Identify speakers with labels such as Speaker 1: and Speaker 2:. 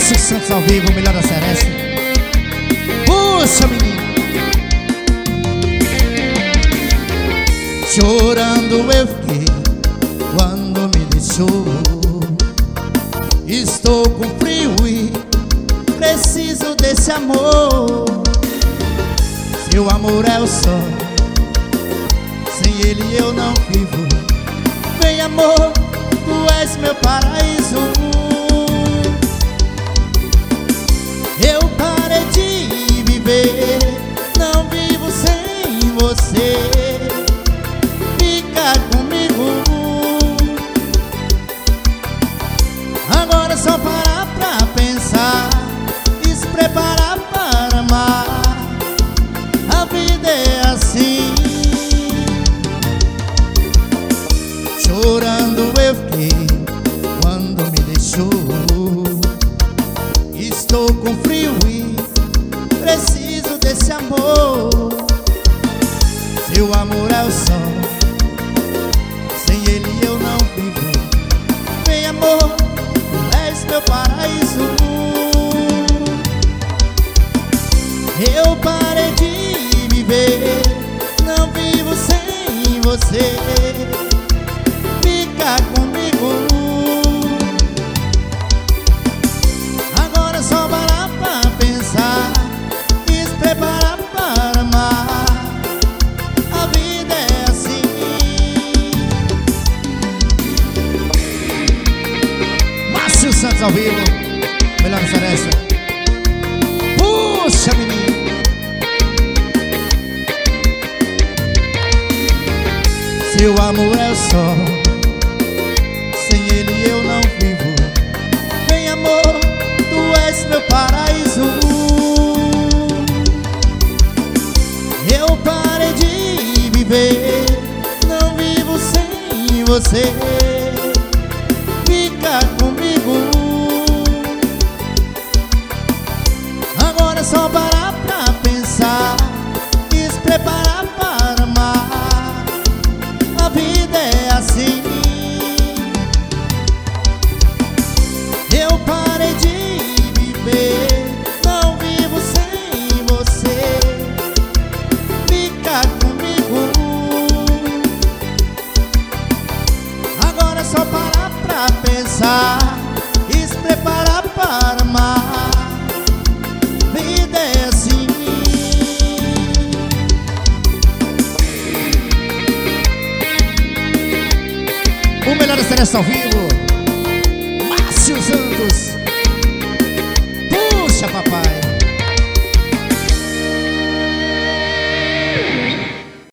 Speaker 1: Márcio Santos ao vivo, o melhor da Seresta. Puxa, menino. Chorando eu fiquei quando me deixou. Estou com frio e preciso desse amor. Seu amor é o sol, sem ele eu não vivo. Vem amor, tu és meu paraíso. Eu parei de viver, não vivo sem você. Fica comigo. Agora é só parar pra pensar e se preparar para amar. A vida é assim. Chorando eu fiquei quando me deixou. Estou com frio e preciso desse amor. Seu amor é o sol, sem ele eu não vivo. Vem amor, tu és meu paraíso. Eu parei de viver, não vivo sem você. Fica comigo. Agora é só parar pra pensar e se preparar para amar. A vida é assim. Márcio Santos ao vivo, melhor da Seresta. Puxa, menino. Seu amor é o sol, sem ele eu não vivo. Vem amor, tu és meu paraíso. Eu parei de viver, não vivo sem você. Fica comigo. Agora é só parar pra pensar e se preparar para amar. A vida é assim. Eu parei de viver, não vivo sem você. Fica comigo. Agora é só parar pra pensar e se preparar para amar. A vida é assim. O melhor da Seresta ao vivo, Márcio Santos.